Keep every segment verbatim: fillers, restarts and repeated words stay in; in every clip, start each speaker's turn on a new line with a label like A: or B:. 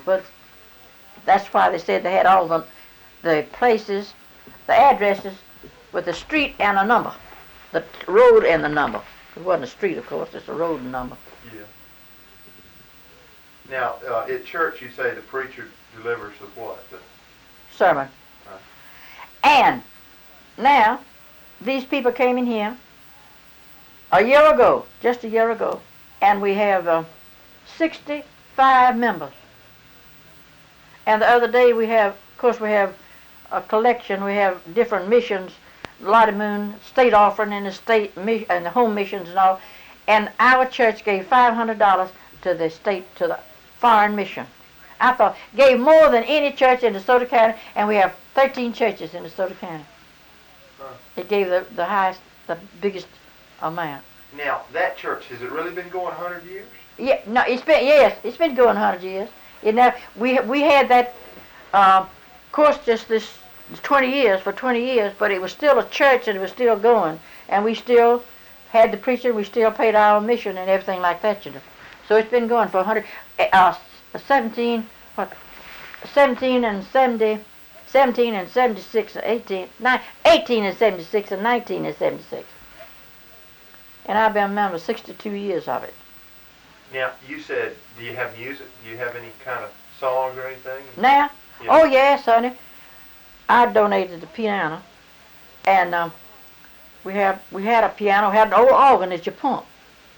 A: but that's why they said they had all the, the places, the addresses with the street and a number, the road and the number. It wasn't a street, of course, it's a road and number.
B: Yeah. Now, uh, at church, you say the preacher delivers the what? The
A: sermon.
B: Right.
A: And now, these people came in here a year ago, just a year ago, and we have uh, sixty-five members. And the other day we have, of course, we have a collection. We have different missions, Lottie Moon, state offering, and the state mi- and the home missions and all. And our church gave five hundred dollars to the state, to the foreign mission. I thought gave more than any church in DeSoto County, and we have thirteen churches in DeSoto County.
B: Huh.
A: It gave the the highest, the biggest amount.
B: Now, that church, has it really been going a hundred years?
A: Yeah, no, it's been yes, it's been going a hundred years. You know, we we had that uh, course just this twenty years for twenty years, but it was still a church and it was still going, and we still had the preacher, we still paid our mission and everything like that, you know. So it's been going for a hundred. Uh, seventeen, what? Seventeen and seventy, seventeen and seventy-six, eighteen, nine, eighteen and seventy-six, and nineteen and seventy-six. And I've been a member sixty-two years of it.
B: Now, you said, do you have music? Do you have any kind of songs or anything?
A: Now?
B: Yeah.
A: Oh, yes, honey. I donated the piano, and um, we have we had a piano, had an old organ as your pump.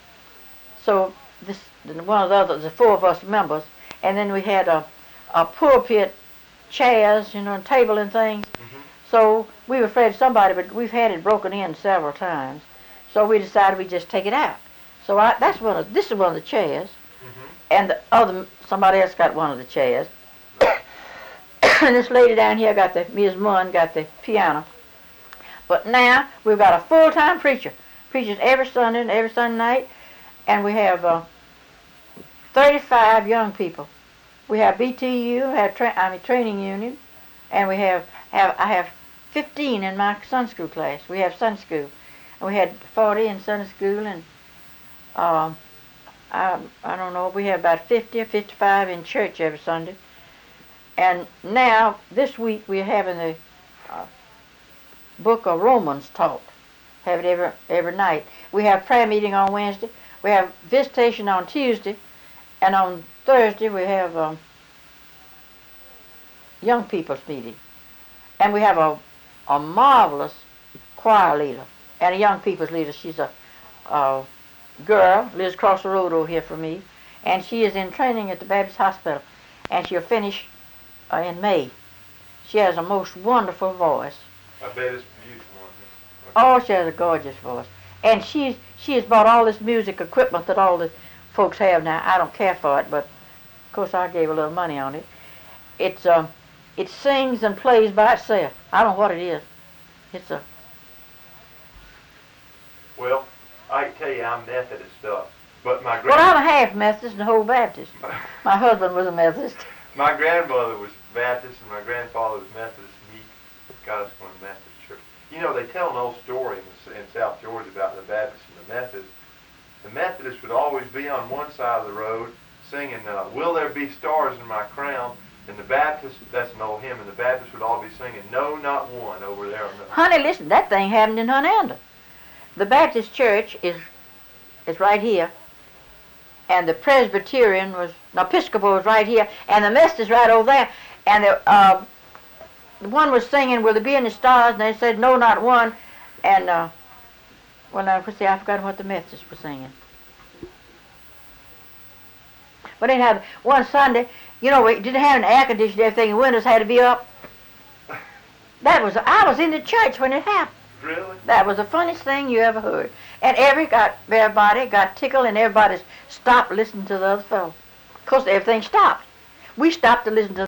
A: So this one of the others, the four of us members, and then we had a a pulpit, chairs, you know, and table and things.
B: Mm-hmm.
A: So we were afraid of somebody, but we've had it broken in several times. So we decided we'd just take it out. So I, that's one of this is one of the chairs,
B: Mm-hmm.
A: and the other somebody else got one of the chairs. And this lady down here got the Miz Munn got the piano. But now we've got a full-time preacher, preaches every Sunday and every Sunday night, and we have uh, thirty-five young people. We have B T U, have tra- I mean training union, and we have have I have fifteen in my Sunday school class. We have Sunday school, and we had forty in Sunday school, and um, I I don't know, we have about fifty or fifty-five in church every Sunday. And now, this week, we're having the uh, book of Romans taught. Have it every, every night. We have prayer meeting on Wednesday. We have visitation on Tuesday. And on Thursday, we have um, young people's meeting. And we have a, a marvelous choir leader and a young people's leader. She's a, a girl, lives across the road over here from me. And she is in training at the Baptist Hospital. And she'll finish Uh, in May. She has a most wonderful voice.
B: I bet it's beautiful. Okay.
A: Oh, she has a gorgeous voice. And she's, she has bought all this music equipment that all the folks have now. I don't care for it, but of course I gave a little money on it. It's um, it sings and plays by itself. I don't know what it is. It's a...
B: Well, I can tell you I'm Methodist, uh, but my
A: Well, I'm
B: grand
A: a half Methodist and a whole Baptist. My husband was a Methodist.
B: my grandmother was Baptist and my grandfather was Methodist, and he got us going to Methodist church. You know, they tell an old story in, the, in South Georgia about the Baptist and the Methodist. The Methodist would always be on one side of the road singing, uh, "Will There Be Stars in My Crown?" And the Baptist, that's an old hymn, and the Baptist would all be singing, "No, Not One," over there on the...
A: Honey, listen, that thing happened in Hunanda. The Baptist church is is right here, and the Presbyterian was, no, Episcopal was right here, and the Methodist right over there. And the, uh, the one was singing, "Will there be any stars?" And they said, "No, not one." And, uh, well, now, see, I forgot what the Methodists were singing. But anyhow, one Sunday, you know, we didn't have an air conditioner, everything, the windows had to be up. That was, I was in the church when it happened.
B: Really?
A: That was the funniest thing you ever heard. And every got, everybody got tickled, and everybody stopped listening to the other fellow. Of course, everything stopped. We stopped to listen to